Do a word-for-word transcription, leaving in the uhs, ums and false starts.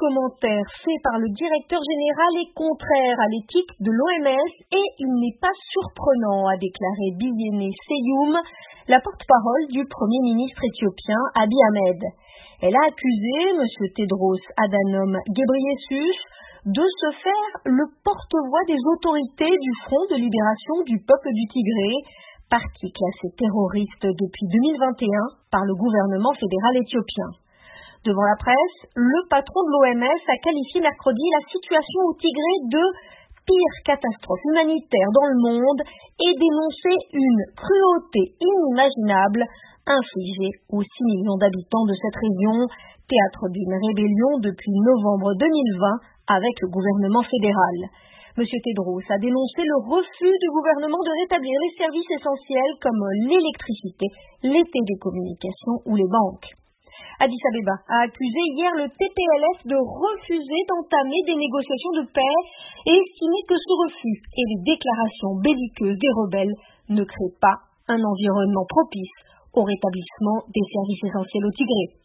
commentaire fait par le directeur général est contraire à l'éthique de l'O M S et il n'est pas surprenant, a déclaré Bilgene Seyum, la porte-parole du Premier ministre éthiopien Abiy Ahmed. Elle a accusé M. Tedros Adhanom Ghebreyesus de se faire le porte-voix des autorités du Front de libération du peuple du Tigré, parti classé terroriste depuis deux mille vingt et un par le gouvernement fédéral éthiopien. Devant la presse, le patron de l'O M S a qualifié mercredi la situation au Tigré de pire catastrophe humanitaire dans le monde et dénoncé une cruauté inimaginable infligée aux six millions d'habitants de cette région, théâtre d'une rébellion depuis novembre deux mille vingt avec le gouvernement fédéral. M. Tedros a dénoncé le refus du gouvernement de rétablir les services essentiels comme l'électricité, les télécommunications ou les banques. Addis Abeba a accusé hier le T P L F de refuser d'entamer des négociations de paix et estimé que ce refus et les déclarations belliqueuses des rebelles ne créent pas un environnement propice au rétablissement des services essentiels au Tigré.